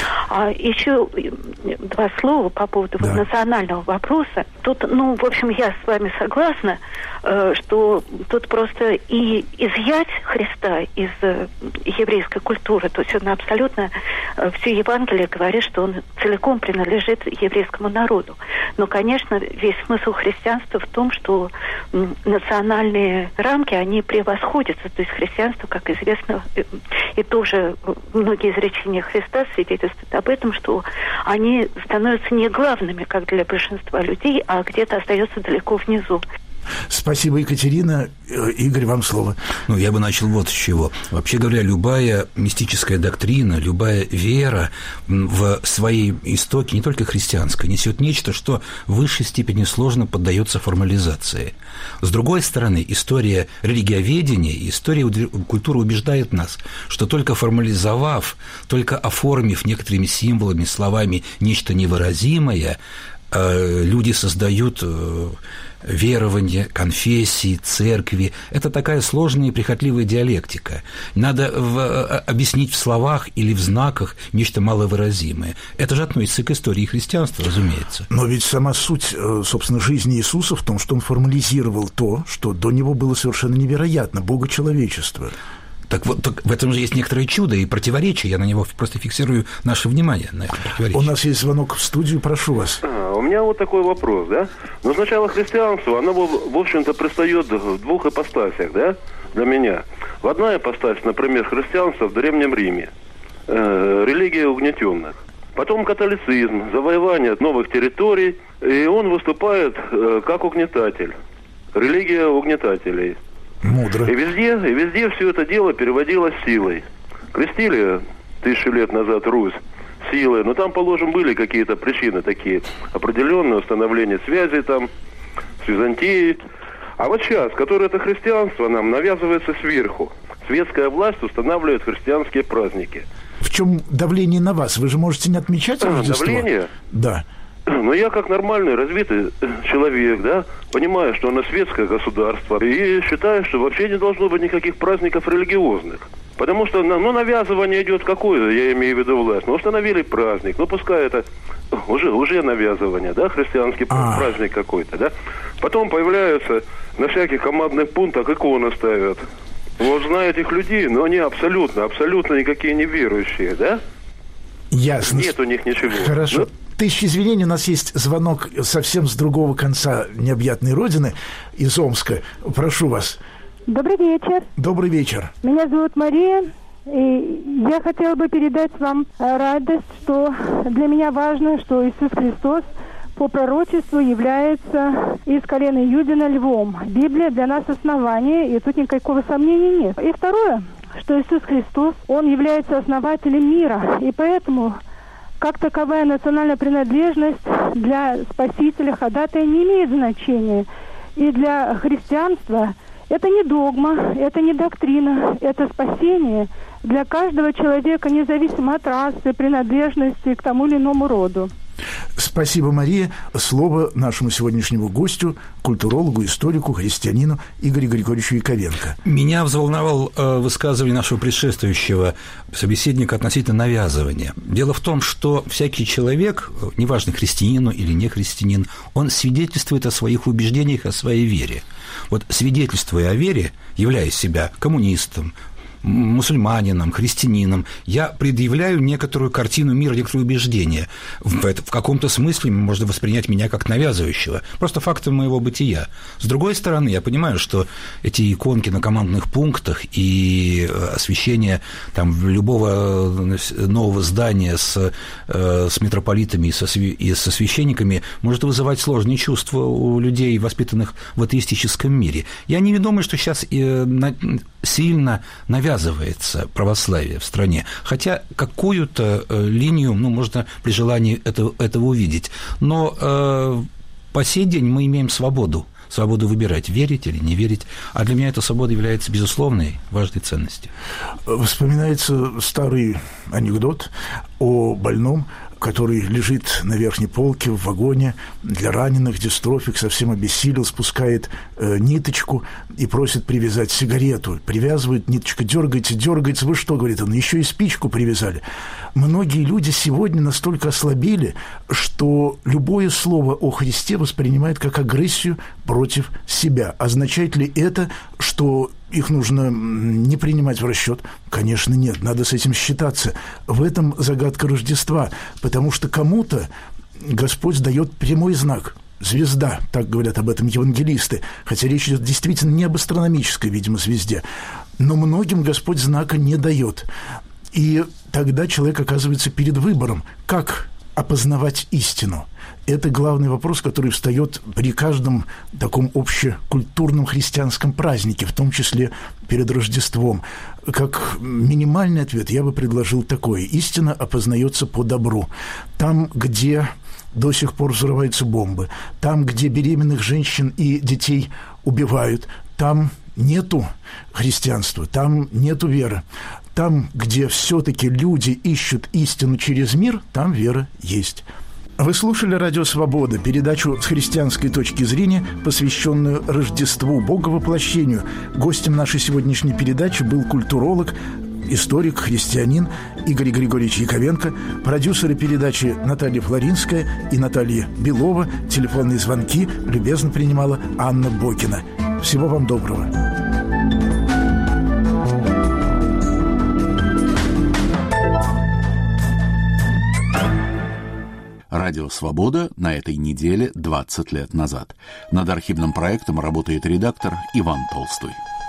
А еще два слова по поводу да. национального вопроса. Тут, ну, в общем, я с вами согласна, э, что тут просто и изъять Христа из э, еврейской культуры, то есть он абсолютно, э, все Евангелие говорит, что он целиком принадлежит еврейскому народу. Но, конечно, весь смысл христианства в том, что э, национальные рамки, они превосходятся. То есть христианство, как известно, э, и тоже многие изречения Христа свидетельствуют об этом, что они становятся не главными, как для большинства людей, а где-то остаются далеко внизу. Спасибо, Екатерина. Игорь, вам слово. Ну, я бы начал вот с чего. Вообще говоря, любая мистическая доктрина, любая вера в своей истоке, не только христианская, несет нечто, что в высшей степени сложно поддается формализации. С другой стороны, история религиоведения, история культуры убеждает нас, что только формализовав, только оформив некоторыми символами, словами нечто невыразимое, люди создают верования, конфессии, церкви. Это такая сложная и прихотливая диалектика. Надо в, объяснить в словах или в знаках нечто маловыразимое. Это же относится к истории христианства, разумеется. Но ведь сама суть, собственно, жизни Иисуса в том, что он формализировал то, что до него было совершенно невероятно – богочеловечество. Так вот, так в этом же есть некоторое чудо и противоречие. Я на него просто фиксирую наше внимание на это противоречие. У нас есть звонок в студию, прошу вас. А, у меня вот такой вопрос, да? Но сначала христианство, оно, в общем-то, предстает в двух ипостасях, да, для меня. В одна ипостась, например, христианство в Древнем Риме, э, религия угнетенных. Потом католицизм, завоевание новых территорий, и он выступает э, как угнетатель. Религия угнетателей. Мудро. И везде, и везде все это дело переводилось силой. Крестили тысячу лет назад Русь силой, но там, положим, были какие-то причины такие определенные, установление связей там с Византией. А вот сейчас, которое это христианство нам навязывается сверху. Светская власть устанавливает христианские праздники. В чем давление на вас? Вы же можете не отмечать а, Рождество? Давление? Да. Но я как нормальный, развитый человек, да, понимаю, что оно светское государство, и считаю, что вообще не должно быть никаких праздников религиозных. Потому что, ну, навязывание идет какое-то, я имею в виду власть. Ну, установили праздник, ну, пускай это уже, уже навязывание, да, христианский а. праздник какой-то, да. Потом появляются на всяких командных пунктах иконы ставят. Вот знаю этих людей, но они абсолютно, абсолютно никакие не верующие, да. Ясно. Нет у них ничего. Хорошо. Ну, Тысячи извинений, у нас есть звонок совсем с другого конца необъятной родины, из Омска. Прошу вас. Добрый вечер. Добрый вечер. Меня зовут Мария, и я хотела бы передать вам радость, что для меня важно, что Иисус Христос по пророчеству является из колена Иудина львом. Библия для нас основание, и тут никакого сомнения нет. И второе, что Иисус Христос, Он является основателем мира, и поэтому... Как таковая национальная принадлежность для спасителя, ходатая не имеет значения. И для христианства это не догма, это не доктрина, это спасение для каждого человека, независимо от расы, принадлежности к тому или иному роду. Спасибо, Мария. Слово нашему сегодняшнему гостю, культурологу, историку, христианину Игорю Григорьевичу Яковенко. Меня взволновал э, высказывание нашего предшествующего собеседника относительно навязывания. Дело в том, что всякий человек, неважно, христианин или не христианин, он свидетельствует о своих убеждениях, о своей вере. Вот свидетельствуя о вере, являя себя коммунистом, мусульманином, христианином, я предъявляю некоторую картину мира, некоторые убеждения. В, это, в каком-то смысле можно воспринять меня как навязывающего, просто фактом моего бытия. С другой стороны, я понимаю, что эти иконки на командных пунктах и освещение там, любого нового здания с, с митрополитами и со, и со священниками может вызывать сложные чувства у людей, воспитанных в атеистическом мире. Я не думаю, что сейчас сильно навязываю навязывается православие в стране, хотя какую-то э, линию, ну, можно при желании это, этого увидеть, но э, по сей день мы имеем свободу, свободу выбирать, верить или не верить, а для меня эта свобода является безусловной важной ценностью. Вспоминается старый анекдот о больном, который лежит на верхней полке в вагоне для раненых, дистрофик, совсем обессилел, спускает э, ниточку и просит привязать сигарету. Привязывает, ниточка дергается, дергается. Вы что, говорит он, еще и спичку привязали. Многие люди сегодня настолько ослабели, что любое слово о Христе воспринимают как агрессию против себя. Означает ли это, что их нужно не принимать в расчет? Конечно, нет, надо с этим считаться. В этом загадка Рождества, потому что кому-то Господь дает прямой знак. Звезда, так говорят об этом евангелисты, хотя речь идет действительно не об астрономической, видимо, звезде. Но многим Господь знака не дает. И тогда человек оказывается перед выбором, как опознавать истину. Это главный вопрос, который встает при каждом таком общекультурном христианском празднике, в том числе перед Рождеством. Как минимальный ответ я бы предложил такой. Истина опознается по добру. Там, где до сих пор взрываются бомбы, там, где беременных женщин и детей убивают, там нету христианства, там нету веры. Там, где все-таки люди ищут истину через мир, там вера есть. Вы слушали «Радио Свобода», передачу с христианской точки зрения, посвященную Рождеству, Боговоплощению. Гостем нашей сегодняшней передачи был культуролог, историк, христианин Игорь Григорьевич Яковенко, продюсеры передачи Наталья Флоринская и Наталья Белова. Телефонные звонки любезно принимала Анна Бокина. Всего вам доброго. Радио «Свобода» на этой неделе двадцать лет назад. Над архивным проектом работает редактор Иван Толстой.